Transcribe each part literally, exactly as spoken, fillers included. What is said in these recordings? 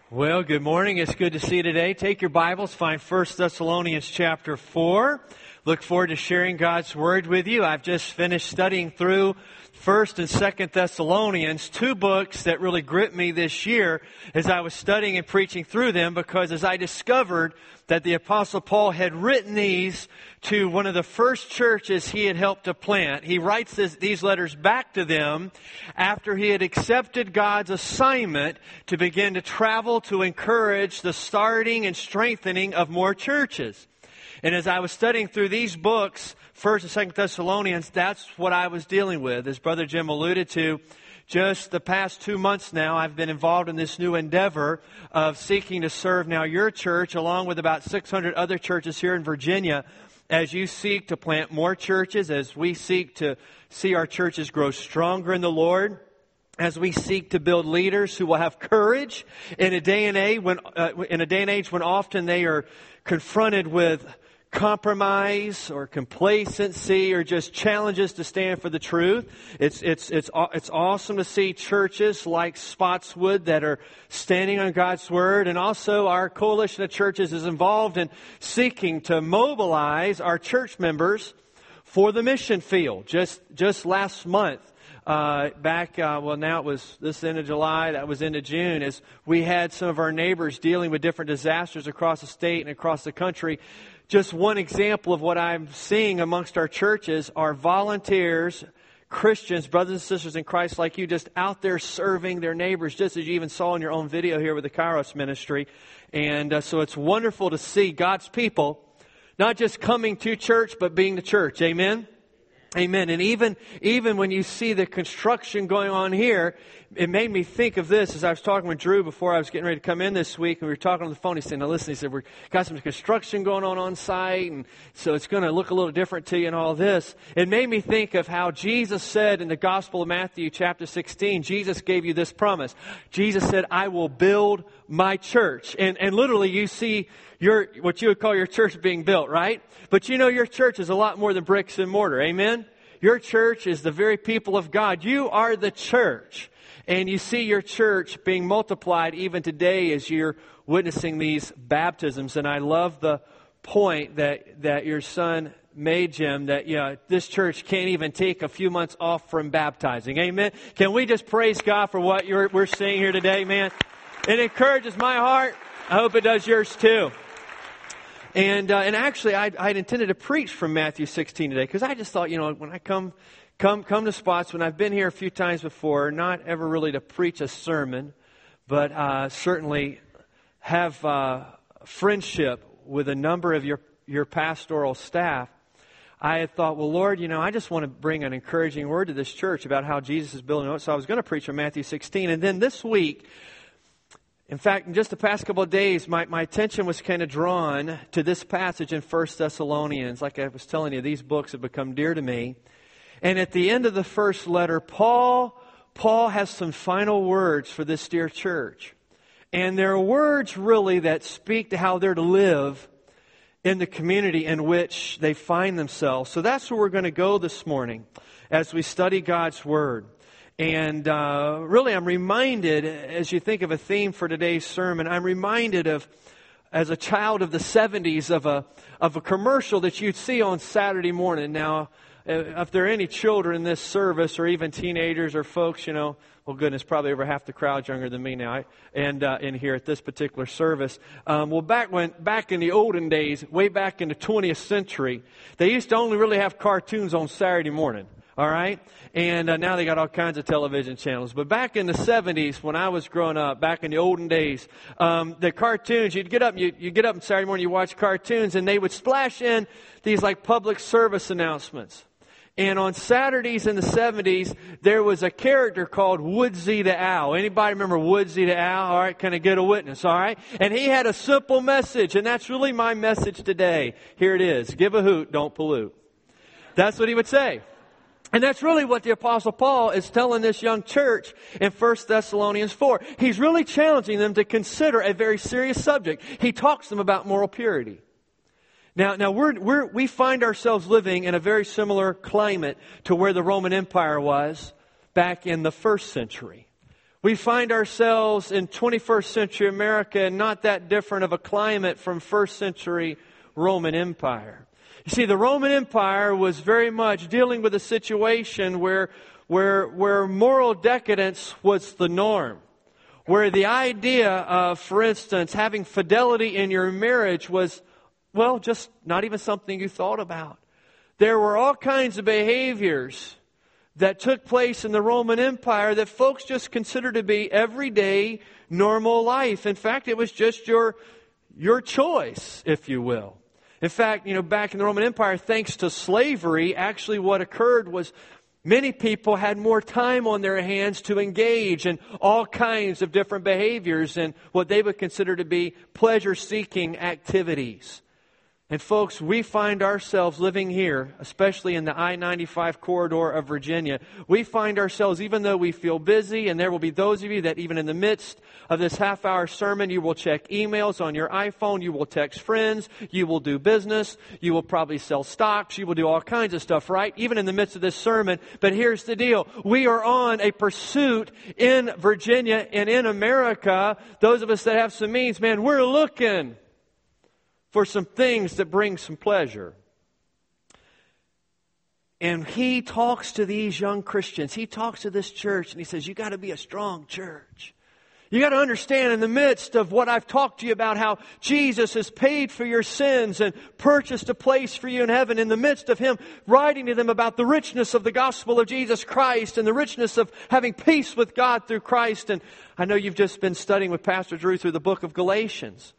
Well, good morning. It's good to see you today. Take your Bibles, find First Thessalonians chapter four. Look forward to sharing God's Word with you. I've just finished studying through First and Second Thessalonians, two books that really gripped me this year as I was studying and preaching through them, because as I discovered that the Apostle Paul had written these to one of the first churches he had helped to plant. He writes this, these letters back to them after he had accepted God's assignment to begin to travel to encourage the starting and strengthening of more churches. And as I was studying through these books, First and Second Thessalonians, that's what I was dealing with. As Brother Jim alluded to, just the past two months now, I've been involved in this new endeavor of seeking to serve now your church, along with about six hundred other churches here in Virginia, as you seek to plant more churches, as we seek to see our churches grow stronger in the Lord, as we seek to build leaders who will have courage in a day and age when, uh, in a day and age when often they are confronted with compromise or complacency or just challenges to stand for the truth. It's it's it's it's awesome to see churches like Spotswood that are standing on God's Word, and also our coalition of churches is involved in seeking to mobilize our church members for the mission field. Just just last month, Uh, back, uh, well now it was this end of July, that was into June, as we had some of our neighbors dealing with different disasters across the state and across the country. Just one example of what I'm seeing amongst our churches are volunteers, Christians, brothers and sisters in Christ like you, just out there serving their neighbors, just as you even saw in your own video here with the Kairos ministry. And uh, so it's wonderful to see God's people not just coming to church, but being the church. Amen? Amen. And even even when you see the construction going on here, it made me think of this as I was talking with Drew before I was getting ready to come in this week, and we were talking on the phone. He said, now listen, he said, we've got some construction going on on site, and so it's going to look a little different to you and all this. It made me think of how Jesus said in the Gospel of Matthew chapter sixteen, Jesus gave you this promise. Jesus said, I will build my church. And, and literally you see your what you would call your church being built, right? But you know your church is a lot more than bricks and mortar. Amen? Your church is the very people of God. You are the church. And you see your church being multiplied even today as you're witnessing these baptisms. And I love the point that, that your son made, Jim, that you know, this church can't even take a few months off from baptizing. Amen? Can we just praise God for what you're, we're seeing here today, man? It encourages my heart. I hope it does yours too. And uh, and actually, I'd, I'd intended to preach from Matthew sixteen today, because I just thought, you know, when I come come come to spots, when I've been here a few times before, not ever really to preach a sermon, but uh, certainly have uh, friendship with a number of your, your pastoral staff, I had thought, well, Lord, you know, I just want to bring an encouraging word to this church about how Jesus is building it. So I was going to preach from Matthew sixteen. And then this week, in fact, in just the past couple of days, my, my attention was kind of drawn to this passage in First Thessalonians. Like I was telling you, these books have become dear to me. And at the end of the first letter, Paul, Paul has some final words for this dear church. And they're words really that speak to how they're to live in the community in which they find themselves. So that's where we're going to go this morning as we study God's Word. And uh, really, I'm reminded, as you think of a theme for today's sermon, I'm reminded of, as a child of the seventies, of a of a commercial that you'd see on Saturday morning. Now, if there are any children in this service, or even teenagers or folks, you know, well, goodness, probably over half the crowd's younger than me now, and uh, in here at this particular service. Um, well, back when back in the olden days, way back in the twentieth century, they used to only really have cartoons on Saturday morning. All right? And uh, now they got all kinds of television channels. But back in the seventies, when I was growing up, back in the olden days, um, the cartoons, you'd get up, you you get up on Saturday morning, you watch cartoons, and they would splash in these like public service announcements. And on Saturdays in the seventies, there was a character called Woodsy the Owl. Anybody remember Woodsy the Owl? All right, can I get a witness? All right? And he had a simple message, and that's really my message today. Here it is. Give a hoot, don't pollute. That's what he would say. And that's really what the Apostle Paul is telling this young church in First Thessalonians four. He's really challenging them to consider a very serious subject. He talks to them about moral purity. Now, now we're, we're, we find ourselves living in a very similar climate to where the Roman Empire was back in the first century. We find ourselves in twenty-first century America and not that different of a climate from first century Roman Empire. You see, the Roman Empire was very much dealing with a situation where, where, where moral decadence was the norm. Where the idea of, for instance, having fidelity in your marriage was, well, just not even something you thought about. There were all kinds of behaviors that took place in the Roman Empire that folks just considered to be everyday, normal life. In fact, it was just your, your choice, if you will. In fact, you know, back in the Roman Empire, thanks to slavery, actually what occurred was many people had more time on their hands to engage in all kinds of different behaviors and what they would consider to be pleasure-seeking activities. And folks, we find ourselves living here, especially in the I ninety-five corridor of Virginia. We find ourselves, even though we feel busy, and there will be those of you that even in the midst of this half-hour sermon, you will check emails on your iPhone, you will text friends, you will do business, you will probably sell stocks, you will do all kinds of stuff, right? Even in the midst of this sermon. But here's the deal. We are on a pursuit in Virginia and in America. Those of us that have some means, man, we're looking for some things that bring some pleasure. And he talks to these young Christians. He talks to this church and he says, you got to be a strong church. You got to understand in the midst of what I've talked to you about, how Jesus has paid for your sins and purchased a place for you in heaven, in the midst of him writing to them about the richness of the gospel of Jesus Christ and the richness of having peace with God through Christ. And I know you've just been studying with Pastor Drew through the book of Galatians.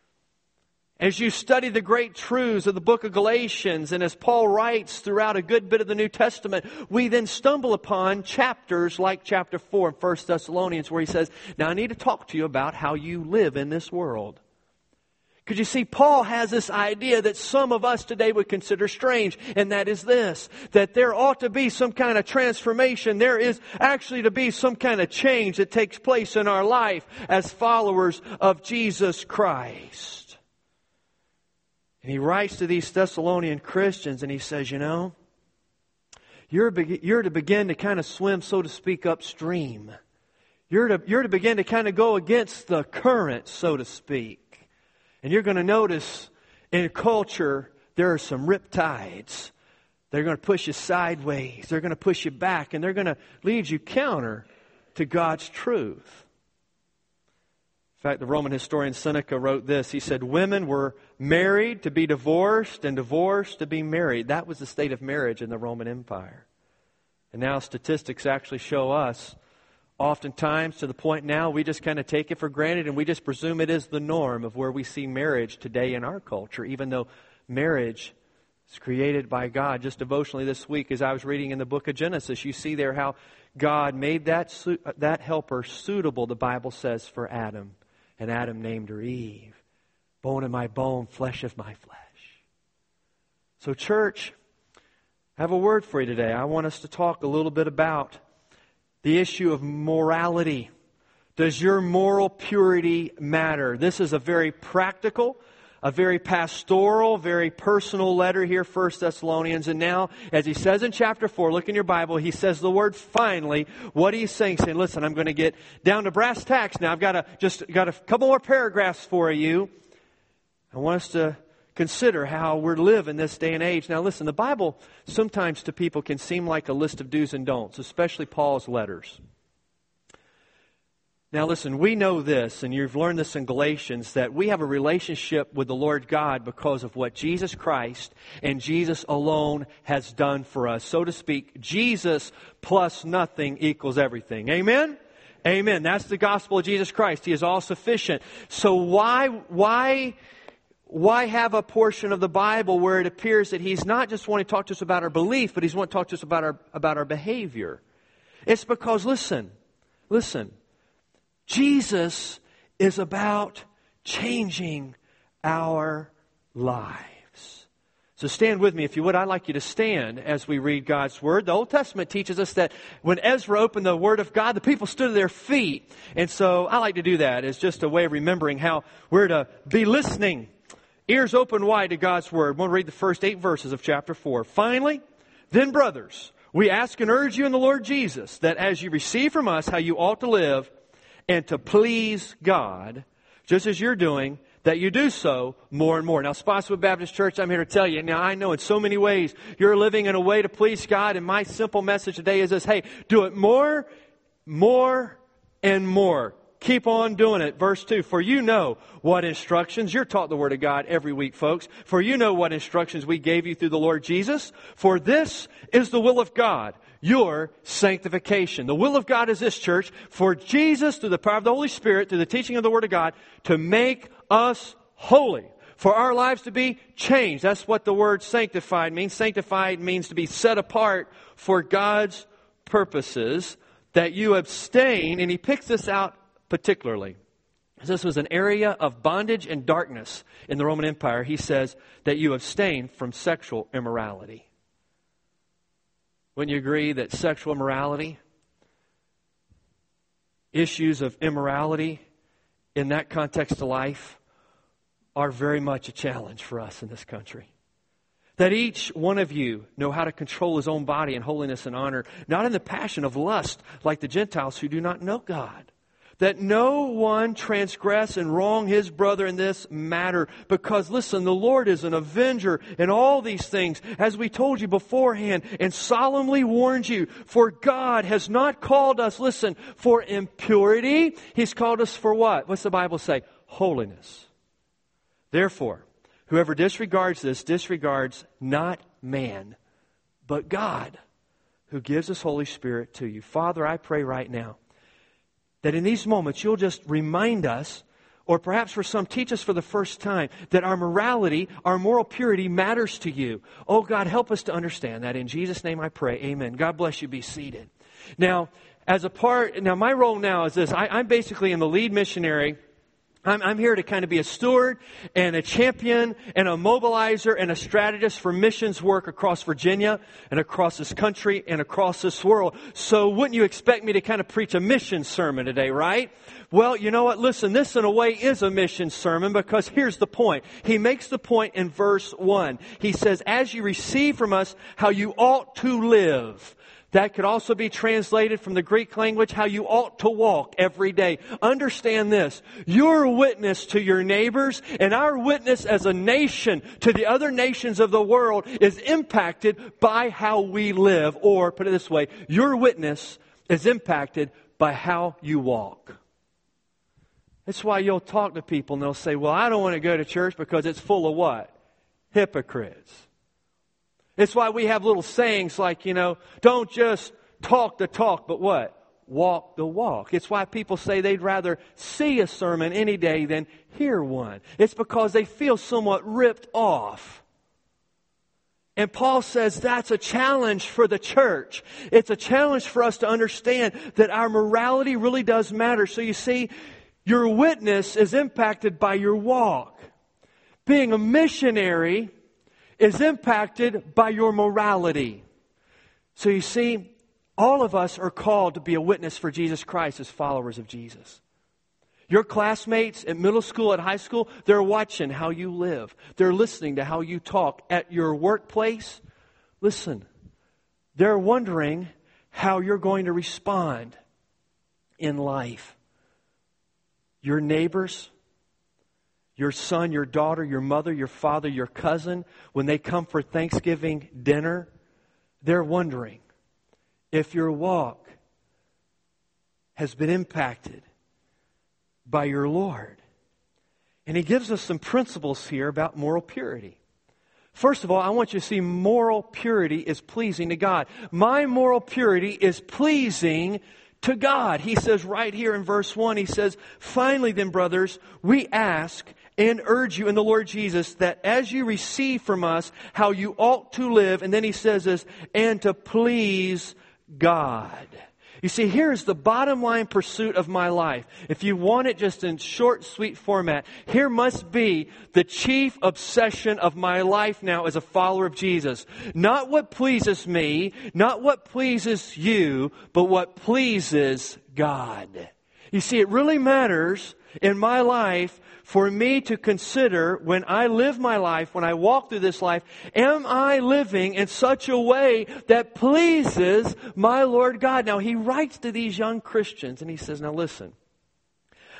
As you study the great truths of the book of Galatians, and as Paul writes throughout a good bit of the New Testament, we then stumble upon chapters like chapter four in First Thessalonians, where he says, now I need to talk to you about how you live in this world. Because you see, Paul has this idea that some of us today would consider strange, and that is this, that there ought to be some kind of transformation. There is actually to be some kind of change that takes place in our life as followers of Jesus Christ. And he writes to these Thessalonian Christians and he says, you know, you're, you're to begin to kind of swim, so to speak, upstream. You're to, you're to begin to kind of go against the current, so to speak. And you're going to notice in culture, there are some riptides. They're going to push you sideways. They're going to push you back. And they're going to lead you counter to God's truth. In fact, the Roman historian Seneca wrote this. He said, women were married to be divorced and divorced to be married. That was the state of marriage in the Roman Empire. And now statistics actually show us, oftentimes to the point now we just kind of take it for granted and we just presume it is the norm of where we see marriage today in our culture, even though marriage is created by God. Just devotionally this week, as I was reading in the book of Genesis, you see there how God made that, that helper suitable, the Bible says, for Adam. And Adam named her Eve. Bone of my bone, flesh of my flesh. So church, I have a word for you today. I want us to talk a little bit about the issue of morality. Does your moral purity matter? This is a very practical, a very pastoral, very personal letter here, First Thessalonians. And now, as he says in chapter four, look in your Bible, he says the word finally. What he's saying, saying, listen, I'm going to get down to brass tacks now. I've got a, just got a couple more paragraphs for you. I want us to consider how we're living this day and age. Now listen, the Bible sometimes to people can seem like a list of do's and don'ts, especially Paul's letters. Now listen, we know this, and you've learned this in Galatians, that we have a relationship with the Lord God because of what Jesus Christ and Jesus alone has done for us. So to speak, Jesus plus nothing equals everything. Amen? Amen. That's the gospel of Jesus Christ. He is all sufficient. So why, why, why have a portion of the Bible where it appears that He's not just wanting to talk to us about our belief, but He's wanting to talk to us about our, about our behavior? It's because, listen, listen, Jesus is about changing our lives. So stand with me, if you would. I'd like you to stand as we read God's Word. The Old Testament teaches us that when Ezra opened the Word of God, the people stood to their feet. And so I like to do that as just a way of remembering how we're to be listening, ears open wide to God's Word. We'll read the first eight verses of chapter four. Finally, then brothers, we ask and urge you in the Lord Jesus that as you receive from us how you ought to live, and to please God, just as you're doing, that you do so more and more. Now, Spotswood Baptist Church, I'm here to tell you, now I know in so many ways you're living in a way to please God, and my simple message today is this: hey, do it more, more, and more. Keep on doing it. Verse two, for you know what instructions, you're taught the Word of God every week, folks, for you know what instructions we gave you through the Lord Jesus, for this is the will of God, your sanctification. The will of God is this, church, for Jesus, through the power of the Holy Spirit, through the teaching of the Word of God, to make us holy, for our lives to be changed. That's what the word sanctified means. Sanctified means to be set apart for God's purposes, that you abstain, and he picks this out particularly. This was an area of bondage and darkness in the Roman Empire. He says that you abstain from sexual immorality. Wouldn't you agree that sexual immorality, issues of immorality in that context of life, are very much a challenge for us in this country? That each one of you know how to control his own body in holiness and honor, not in the passion of lust like the Gentiles who do not know God. That no one transgress and wrong his brother in this matter. Because listen, the Lord is an avenger in all these things, as we told you beforehand and solemnly warned you. For God has not called us, listen, for impurity. He's called us for what? What's the Bible say? Holiness. Therefore, whoever disregards this disregards not man, but God, who gives His Holy Spirit to you. Father, I pray right now that in these moments you'll just remind us, or perhaps for some teach us for the first time, that our morality, our moral purity matters to you. Oh God, help us to understand that. In Jesus' name I pray. Amen. God bless you. Be seated. Now, as a part, now my role now is this. I, I'm basically in the lead missionary. I'm, I'm here to kind of be a steward and a champion and a mobilizer and a strategist for missions work across Virginia and across this country and across this world. So wouldn't you expect me to kind of preach a mission sermon today, right? Well, you know what? Listen, this in a way is a mission sermon, because here's the point. He makes the point in verse one. He says, as you receive from us how you ought to live. That could also be translated from the Greek language, how you ought to walk every day. Understand this. Your witness to your neighbors and our witness as a nation to the other nations of the world is impacted by how we live. Or, put it this way, your witness is impacted by how you walk. That's why you'll talk to people and they'll say, well, I don't want to go to church because it's full of what? Hypocrites. It's why we have little sayings like, you know, don't just talk the talk, but what? Walk the walk. It's why people say they'd rather see a sermon any day than hear one. It's because they feel somewhat ripped off. And Paul says that's a challenge for the church. It's a challenge for us to understand that our morality really does matter. So you see, your witness is impacted by your walk. Being a missionary is impacted by your morality. So you see, all of us are called to be a witness for Jesus Christ as followers of Jesus. Your classmates at middle school, at high school, they're watching how you live. They're listening to how you talk. At your workplace, listen, they're wondering how you're going to respond in life. Your neighbors, your son, your daughter, your mother, your father, your cousin, when they come for Thanksgiving dinner, they're wondering if your walk has been impacted by your Lord. And he gives us some principles here about moral purity. First of all, I want you to see moral purity is pleasing to God. My moral purity is pleasing to God. He says right here in verse one, he says, finally then, brothers, we ask and urge you in the Lord Jesus that as you receive from us how you ought to live, and then he says this, and to please God. You see, here's the bottom line pursuit of my life. If you want it just in short, sweet format, here must be the chief obsession of my life now as a follower of Jesus. Not what pleases me, not what pleases you, but what pleases God. You see, it really matters in my life for me to consider when I live my life, when I walk through this life, am I living in such a way that pleases my Lord God? Now, he writes to these young Christians and he says, now listen,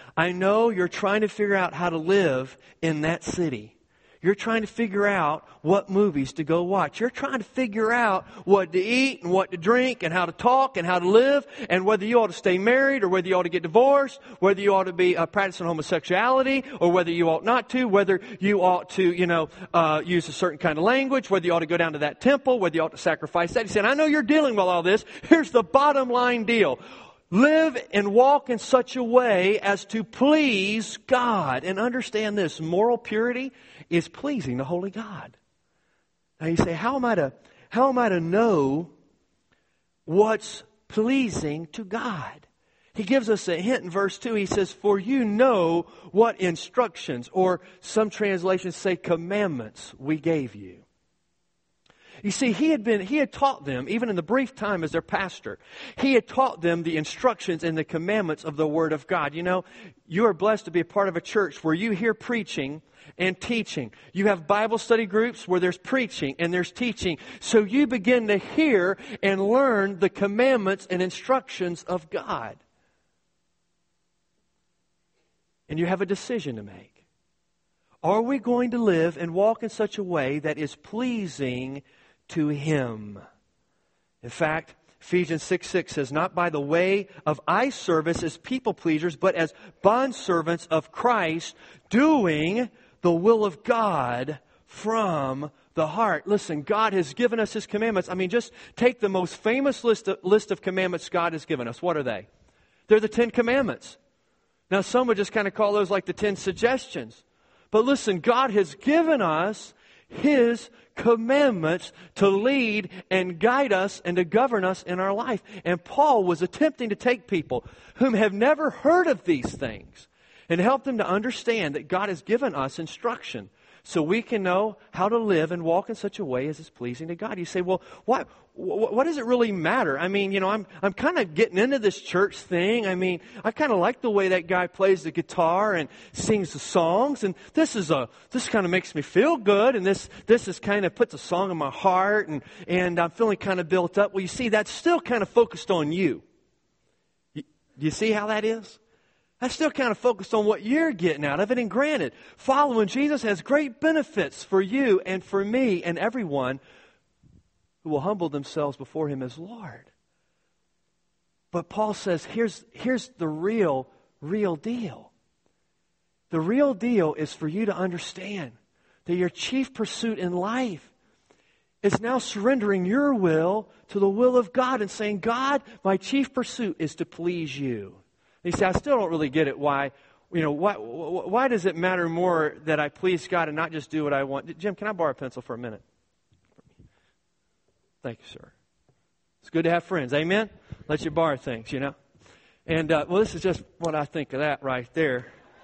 I know you're trying to figure out how to live in that city. You're trying to figure out what movies to go watch. You're trying to figure out what to eat and what to drink and how to talk and how to live and whether you ought to stay married or whether you ought to get divorced, whether you ought to be uh, practicing homosexuality or whether you ought not to, whether you ought to, you know, uh, use a certain kind of language, whether you ought to go down to that temple, whether you ought to sacrifice that. He said, I know you're dealing with all this. Here's the bottom line deal. Live and walk in such a way as to please God. And understand this, moral purity is pleasing to holy God. Now you say, how am I to, how am I to know what's pleasing to God? He gives us a hint in verse two. He says, for you know what instructions, or some translations say commandments, we gave you. You see, he had been, he had taught them, even in the brief time as their pastor, he had taught them the instructions and the commandments of the Word of God. You know, you are blessed to be a part of a church where you hear preaching and teaching. You have Bible study groups where there's preaching and there's teaching. So you begin to hear and learn the commandments and instructions of God. And you have a decision to make. Are we going to live and walk in such a way that is pleasing to Him? In fact, Ephesians six six says, not by the way of eye service as people pleasers, but as bondservants of Christ, doing the will of God from the heart. Listen, God has given us His commandments. I mean, just take the most famous list of, list of commandments God has given us. What are they? They're the Ten Commandments. Now, some would just kind of call those like the Ten Suggestions. But listen, God has given us His commandments to lead and guide us and to govern us in our life. And Paul was attempting to take people whom have never heard of these things and help them to understand that God has given us instruction so we can know how to live and walk in such a way as is pleasing to God. You say, well, what, what, what does it really matter? I mean, you know, I'm, I'm kind of getting into this church thing. I mean, I kind of like the way that guy plays the guitar and sings the songs. And this is a, this kind of makes me feel good. And this, this is kind of puts a song in my heart and, and I'm feeling kind of built up. Well, you see, that's still kind of focused on you. You, you see how that is? That's still kind of focused on what you're getting out of it. And granted, following Jesus has great benefits for you and for me and everyone who will humble themselves before Him as Lord. But Paul says, here's, here's the real, real deal. The real deal is for you to understand that your chief pursuit in life is now surrendering your will to the will of God and saying, God, my chief pursuit is to please you. And you say, I still don't really get it. Why, you know, why, why does it matter more that I please God and not just do what I want? Jim, can I borrow a pencil for a minute? Thank you, sir. It's good to have friends. Amen? Let you borrow things, you know. And, uh, well, this is just what I think of that right there.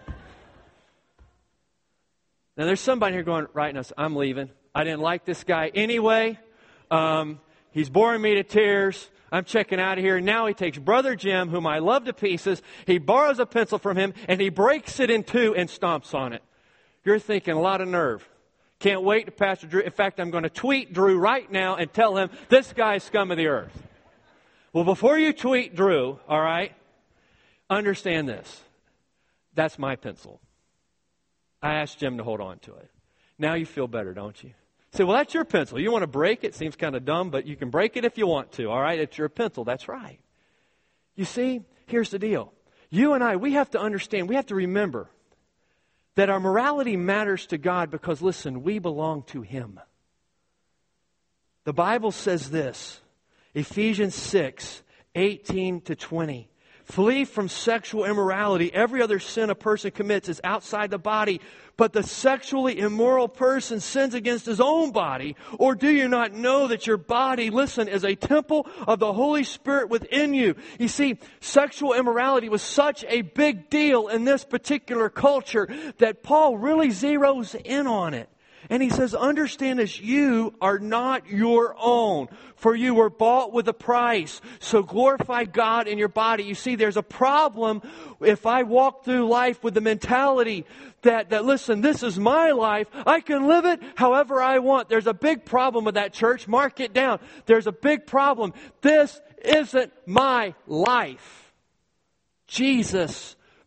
Now, there's somebody here going, right now, I'm leaving. I didn't like this guy anyway. Um, he's boring me to tears. I'm checking out of here. Now he takes Brother Jim, whom I love to pieces. He borrows a pencil from him, and he breaks it in two and stomps on it. You're thinking a lot of nerve. Can't wait to Pastor Drew. In fact, I'm going to tweet Drew right now and tell him, this guy's scum of the earth. Well, before you tweet Drew, all right, understand this. That's my pencil. I asked Jim to hold on to it. Now you feel better, don't you? Say, well, that's your pencil. You want to break it? Seems kind of dumb, but you can break it if you want to, all right? It's your pencil. That's right. You see, here's the deal. You and I, we have to understand, we have to remember that our morality matters to God because, listen, we belong to Him. The Bible says this, Ephesians six, eighteen to twenty. Flee from sexual immorality. Every other sin a person commits is outside the body, but the sexually immoral person sins against his own body. Or do you not know that your body, listen, is a temple of the Holy Spirit within you? You see, sexual immorality was such a big deal in this particular culture that Paul really zeroes in on it. And he says, understand this, you are not your own, for you were bought with a price. So glorify God in your body. You see, there's a problem if I walk through life with the mentality that, that, listen, this is my life. I can live it however I want. There's a big problem with that, church. Mark it down. There's a big problem. This isn't my life. Jesus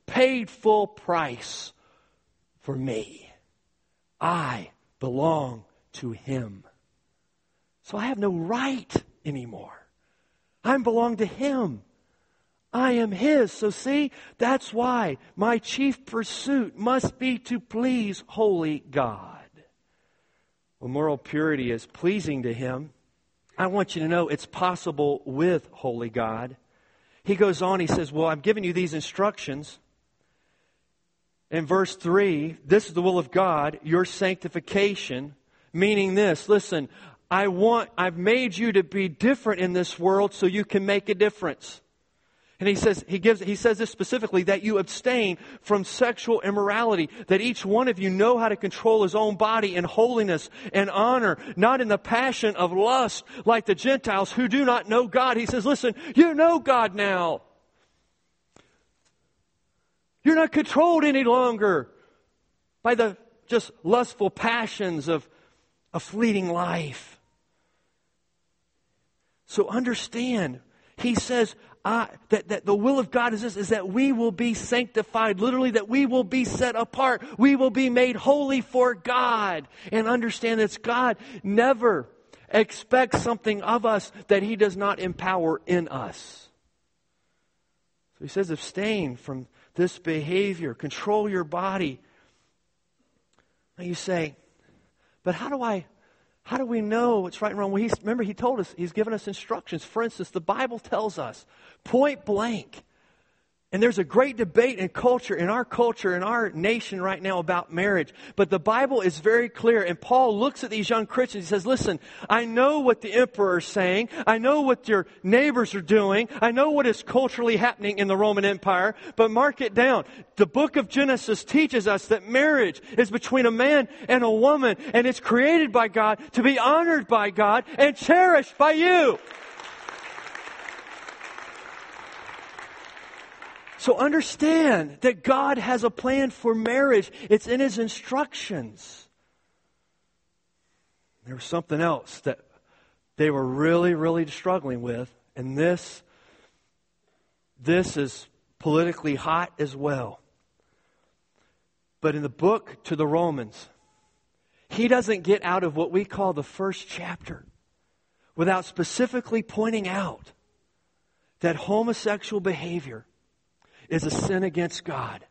paid full price for me. I belong to Him. So I have no right anymore. I belong to Him. I am His. So see, that's why my chief pursuit must be to please holy God. When moral purity is pleasing to Him, I want you to know it's possible with holy God. He goes on, he says, well, I'm giving you these instructions. In verse three, this is the will of God, your sanctification, meaning this, listen, I want, I've made you to be different in this world so you can make a difference. And he says, he gives, he says this specifically, that you abstain from sexual immorality, that each one of you know how to control his own body in holiness and honor, not in the passion of lust like the Gentiles who do not know God. He says, listen, you know God now. You're not controlled any longer by the just lustful passions of a fleeting life. So understand, he says, Uh, that, that the will of God is this, is that we will be sanctified, literally that we will be set apart. We will be made holy for God. And understand that God never expects something of us that He does not empower in us. So he says abstain from this behavior. Control your body. Now you say, but how do I... How do we know what's right and wrong? Well, he's, remember, he told us, he's given us instructions. For instance, the Bible tells us, point blank, and there's a great debate in culture, in our culture, in our nation right now about marriage. But the Bible is very clear. And Paul looks at these young Christians. He says, listen, I know what the emperor is saying. I know what your neighbors are doing. I know what is culturally happening in the Roman Empire. But mark it down. The book of Genesis teaches us that marriage is between a man and a woman. And it's created by God to be honored by God and cherished by you. So understand that God has a plan for marriage. It's in His instructions. There was something else that they were really, really struggling with. And this, this is politically hot as well. But in the book to the Romans, he doesn't get out of what we call the first chapter without specifically pointing out that homosexual behavior is a sin against God.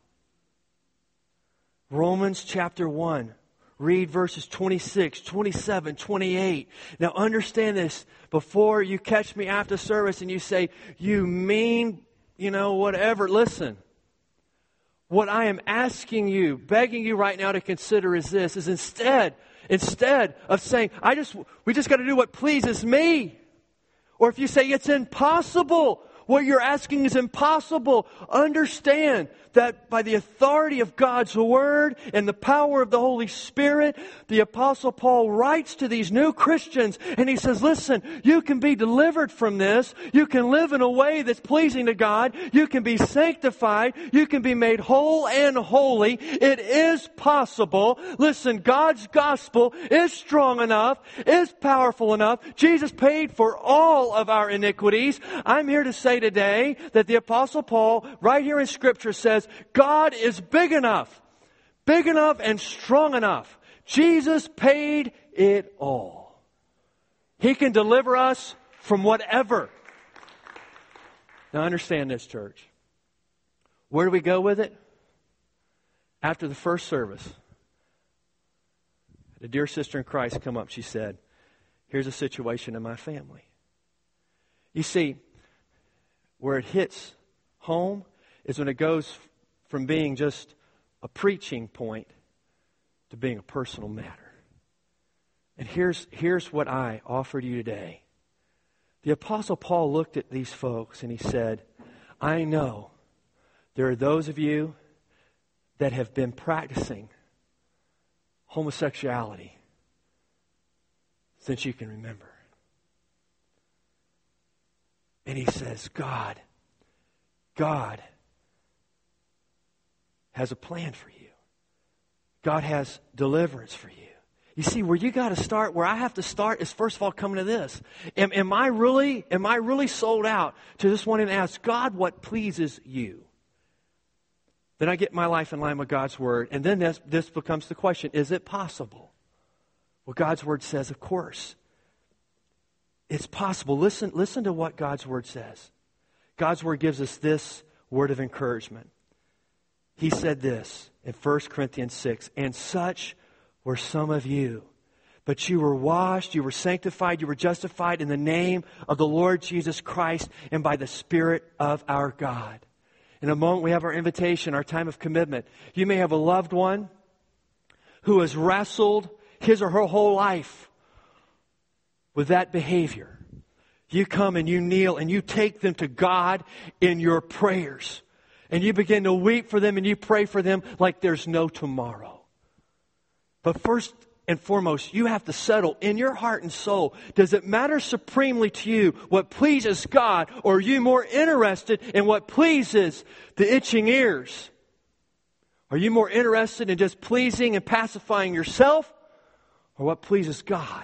Romans chapter one. Read verses twenty-six, twenty-seven, twenty-eight. Now understand this before you catch me after service and you say, you mean, you know, whatever. Listen. What I am asking you, begging you right now to consider is this, is instead, instead of saying, I just, we just got to do what pleases me. Or if you say it's impossible, what you're asking is impossible. Understand that by the authority of God's Word and the power of the Holy Spirit, the Apostle Paul writes to these new Christians and he says, listen, you can be delivered from this. You can live in a way that's pleasing to God. You can be sanctified. You can be made whole and holy. It is possible. Listen, God's gospel is strong enough, is powerful enough. Jesus paid for all of our iniquities. I'm here to say today that the Apostle Paul, right here in Scripture, says God is big enough, big enough and strong enough. Jesus paid it all. He can deliver us from whatever. Now understand this, church. Where do we go with it? After the first service, the dear sister in Christ come up. She said, here's a situation in my family. You see, where it hits home is when it goes from being just a preaching point to being a personal matter. And here's, here's what I offer to you today. The Apostle Paul looked at these folks and he said, I know there are those of you that have been practicing homosexuality since you can remember. And he says, God, God has a plan for you. God has deliverance for you. You see, where you got to start, where I have to start is first of all coming to this. Am, am I really, am I really sold out to just wanting to ask God what pleases you? Then I get my life in line with God's Word. And then this, this becomes the question, is it possible? Well, God's Word says, of course. It's possible. Listen, listen to what God's Word says. God's Word gives us this word of encouragement. He said this in First Corinthians six, and such were some of you. But you were washed, you were sanctified, you were justified in the name of the Lord Jesus Christ and by the Spirit of our God. In a moment we have our invitation, our time of commitment. You may have a loved one who has wrestled his or her whole life with that behavior. You come and you kneel and you take them to God in your prayers. And you begin to weep for them and you pray for them like there's no tomorrow. But first and foremost, you have to settle in your heart and soul. Does it matter supremely to you what pleases God? Or are you more interested in what pleases the itching ears? Are you more interested in just pleasing and pacifying yourself? Or what pleases God?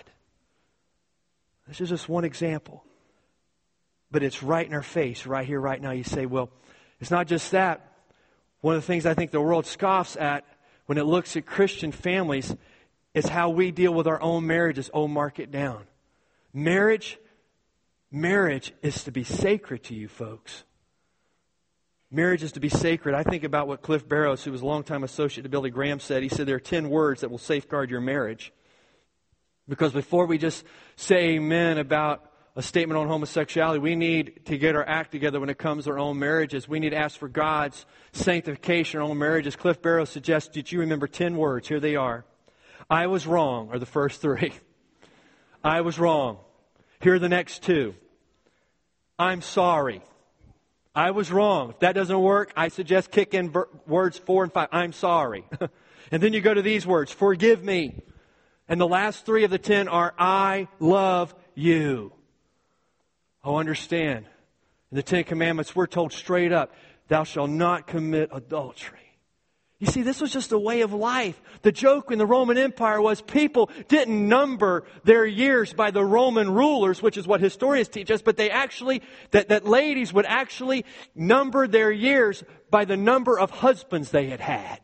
This is just one example. But it's right in our face, right here, right now. You say, well, it's not just that. One of the things I think the world scoffs at when it looks at Christian families is how we deal with our own marriages. Oh, mark it down. Marriage, marriage is to be sacred to you folks. Marriage is to be sacred. I think about what Cliff Barrows, who was a longtime associate to Billy Graham, said. He said there are ten words that will safeguard your marriage. Because before we just say amen about a statement on homosexuality, we need to get our act together when it comes to our own marriages. We need to ask for God's sanctification in our own marriages. Cliff Barrows suggests that you remember ten words. Here they are. I was wrong are the first three. I was wrong. Here are the next two. I'm sorry. I was wrong. If that doesn't work, I suggest kick in ver- words four and five. I'm sorry. And then you go to these words. Forgive me. And the last three of the ten are I love you. Oh, understand. In the Ten Commandments, we're told straight up, thou shalt not commit adultery. You see, this was just a way of life. The joke in the Roman Empire was people didn't number their years by the Roman rulers, which is what historians teach us, but they actually, that, that ladies would actually number their years by the number of husbands they had had.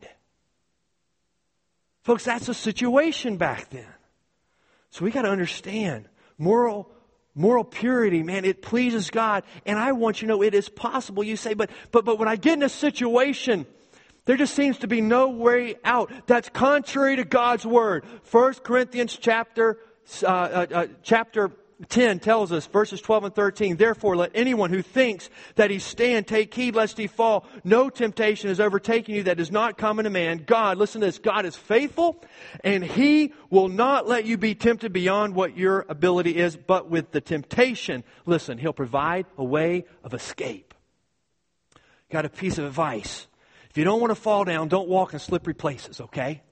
Folks, that's the situation back then. So we got to understand moral Moral purity, man, it pleases God. And I want you to know it is possible. You say, but but but when I get in a situation, there just seems to be no way out. That's contrary to God's Word. First Corinthians chapter uh, uh, uh, chapter ten tells us, verses twelve and thirteen, therefore let anyone who thinks that he stand take heed lest he fall. No temptation has overtaken you that is not common to man. God, listen to this, God is faithful and He will not let you be tempted beyond what your ability is, but with the temptation, listen, He'll provide a way of escape. Got a piece of advice. If you don't want to fall down, don't walk in slippery places, okay?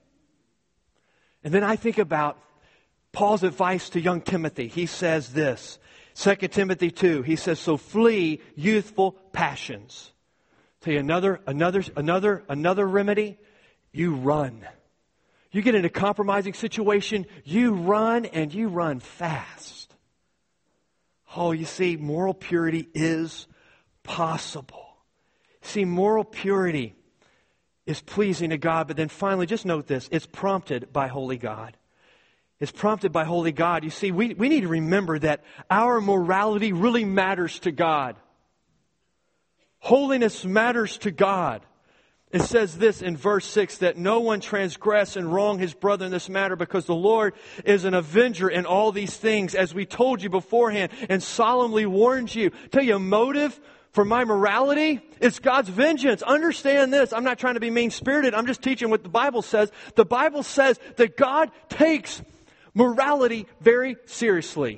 And then I think about Paul's advice to young Timothy. He says this, Second Timothy two, he says, so flee youthful passions. Tell you another, another, another, another remedy, you run. You get in a compromising situation, you run and you run fast. Oh, you see, moral purity is possible. See, moral purity is pleasing to God, but then finally, just note this, it's prompted by holy God. It's prompted by holy God. You see, we, we need to remember that our morality really matters to God. Holiness matters to God. It says this in verse six, that no one transgress and wrong his brother in this matter, because the Lord is an avenger in all these things, as we told you beforehand and solemnly warned you. Tell you a motive for my morality, it's God's vengeance. Understand this. I'm not trying to be mean-spirited. I'm just teaching what the Bible says. The Bible says that God takes morality very seriously.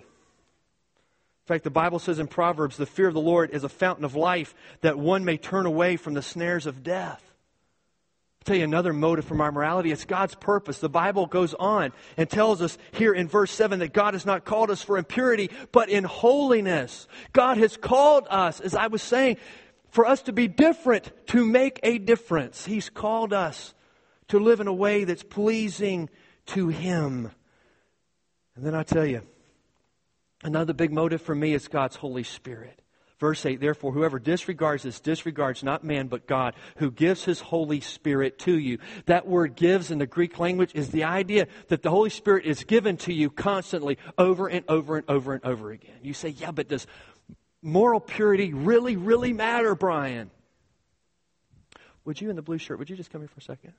In fact, the Bible says in Proverbs, the fear of the Lord is a fountain of life, that one may turn away from the snares of death. I'll tell you another motive for my morality. It's God's purpose. The Bible goes on and tells us here in verse seven that God has not called us for impurity, but in holiness. God has called us, as I was saying, for us to be different, to make a difference. He's called us to live in a way that's pleasing to Him. And then I tell you, another big motive for me is God's Holy Spirit. Verse eight, therefore, whoever disregards this disregards not man but God, who gives His Holy Spirit to you. That word gives in the Greek language is the idea that the Holy Spirit is given to you constantly over and over and over and over again. You say, yeah, but does moral purity really, really matter, Brian? Would you in the blue shirt, would you just come here for a second?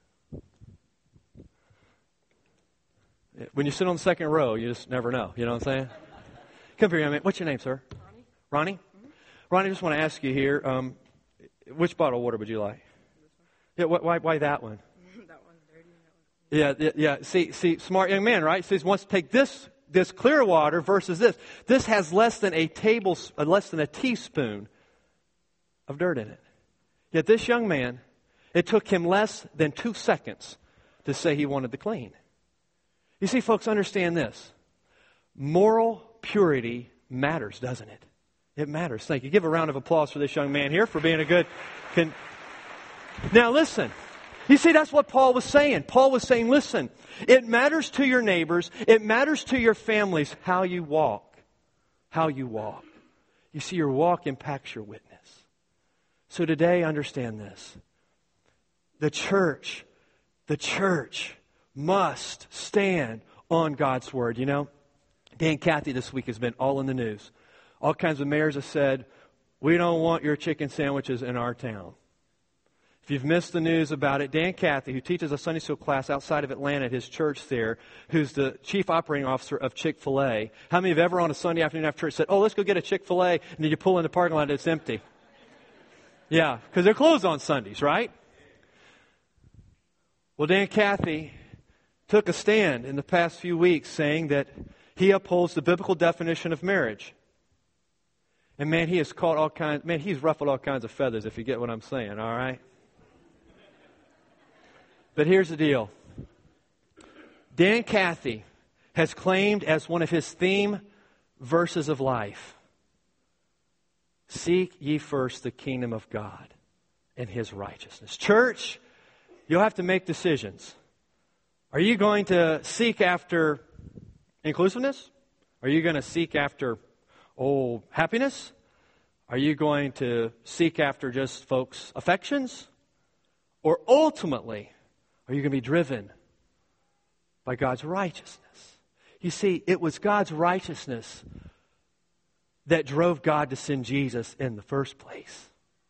When you sit on the second row, you just never know. You know what I'm saying? Come here, young man. What's your name, sir? Ronnie. Ronnie? Ronnie, I just want to ask you here, um, which bottle of water would you like? Yeah, why, why that one? That one's dirty. That one's yeah, yeah. See, see, smart young man, right? So he wants to take this this clear water versus this. This has less than a table, uh, less than a teaspoon of dirt in it. Yet this young man, it took him less than two seconds to say he wanted the clean. You see, folks, understand this. Moral purity matters, doesn't it? It matters. Thank you. Give a round of applause for this young man here for being a good... Con- now listen. You see, that's what Paul was saying. Paul was saying, listen, it matters to your neighbors. It matters to your families how you walk. How you walk. You see, your walk impacts your witness. So today, understand this. The church, the church must stand on God's Word. You know, Dan Cathy this week has been all in the news. All kinds of mayors have said, we don't want your chicken sandwiches in our town. If you've missed the news about it, Dan Cathy, who teaches a Sunday school class outside of Atlanta at his church there, who's the chief operating officer of Chick-fil-A. How many have ever on a Sunday afternoon after church said, oh, let's go get a Chick-fil-A, and then you pull in the parking lot and it's empty? Yeah, because they're closed on Sundays, right? Well, Dan Cathy took a stand in the past few weeks saying that he upholds the biblical definition of marriage. And man, he has caught all kinds, man, he's ruffled all kinds of feathers, if you get what I'm saying, all right? But here's the deal. Dan Cathy has claimed as one of his theme verses of life, seek ye first the kingdom of God and His righteousness. Church, you'll have to make decisions. Are you going to seek after inclusiveness? Are you going to seek after, oh, happiness? Are you going to seek after just folks' affections? Or ultimately, are you going to be driven by God's righteousness? You see, it was God's righteousness that drove God to send Jesus in the first place.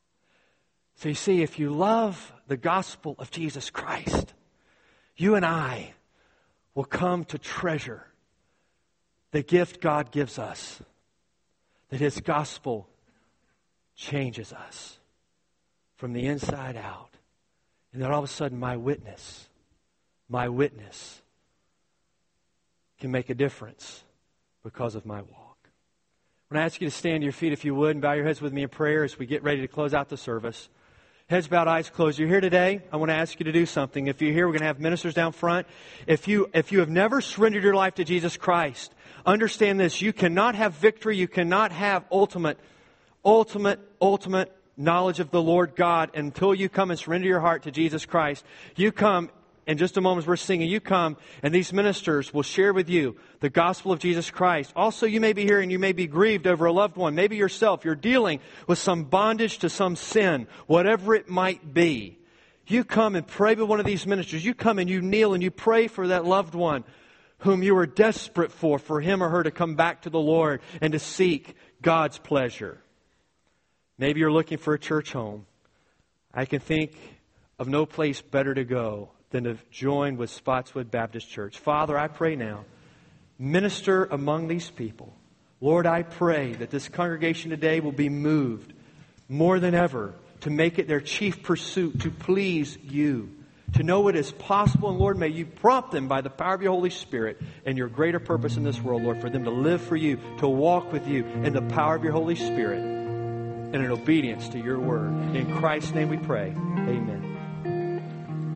So you see, if you love the gospel of Jesus Christ, you and I will come to treasure the gift God gives us, that His gospel changes us from the inside out. And then all of a sudden, my witness, my witness can make a difference because of my walk. I want to ask you to stand to your feet if you would and bow your heads with me in prayer as we get ready to close out the service. Heads bowed, eyes closed. You're here today. I want to ask you to do something. If you're here, we're going to have ministers down front. If you, if you have never surrendered your life to Jesus Christ, understand this. You cannot have victory. You cannot have ultimate, ultimate, ultimate knowledge of the Lord God until you come and surrender your heart to Jesus Christ. You come, in just a moment as we're singing, you come and these ministers will share with you the gospel of Jesus Christ. Also, you may be here and you may be grieved over a loved one. Maybe yourself, you're dealing with some bondage to some sin, whatever it might be. You come and pray with one of these ministers. You come and you kneel and you pray for that loved one whom you are desperate for, for him or her to come back to the Lord and to seek God's pleasure. Maybe you're looking for a church home. I can think of no place better to go than to join with Spotswood Baptist Church. Father, I pray now, minister among these people. Lord, I pray that this congregation today will be moved more than ever to make it their chief pursuit to please you, to know what is possible. And Lord, may you prompt them by the power of your Holy Spirit and your greater purpose in this world, Lord, for them to live for you, to walk with you in the power of your Holy Spirit and in obedience to your word. In Christ's name we pray. Amen.